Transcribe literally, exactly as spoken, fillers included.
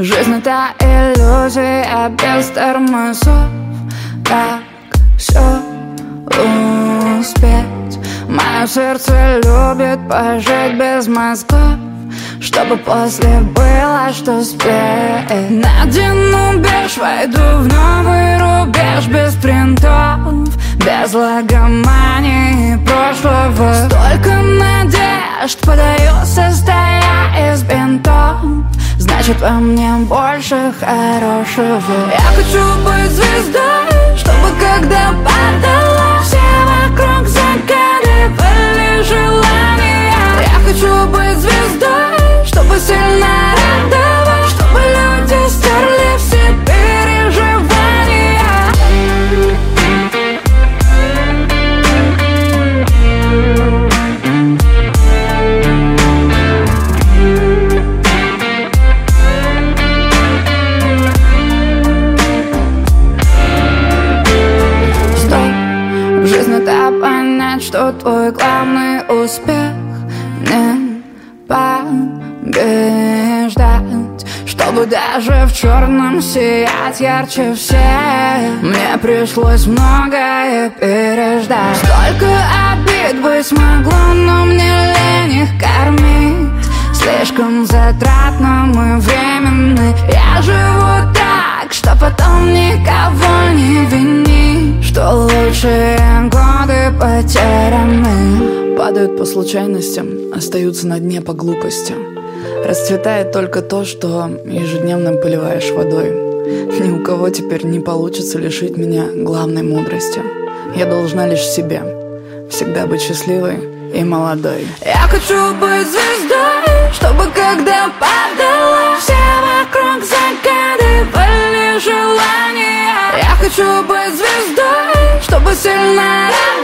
Жизнь — это иллюзия без тормозов. Как все успеть? Мое сердце любит пожить без мозгов, чтобы после было что спеть. Надену беж, войду в новый рубеж без принтов, без логомании прошлого. Столько надежд подаю, состоя из бинтов. Значит, во мне больше хорошего. Я хочу быть звездой, чтобы когда падала, все вокруг загадывали желания. Я хочу быть звездой, чтобы сильно радовать, чтобы люди стерли все переживания. Жизнь — это понять, что твой главный успех не побеждать, чтобы даже в черном сиять ярче всех. Мне пришлось многое переждать. Столько обид быть могло, но мне лень их кормить. Слишком затратно, мы временны. Я живу так, что потом никого не вини, что лучшие годы потеряны. Падают по случайностям, остаются на дне по глупости. Расцветает только то, что ежедневно поливаешь водой. Ни у кого теперь не получится лишить меня главной мудрости. Я должна лишь себе всегда быть счастливой и молодой. Я хочу быть звездой, чтобы когда падала, все вокруг загадывали желания. Я хочу быть звездой, чтобы сильно радовать,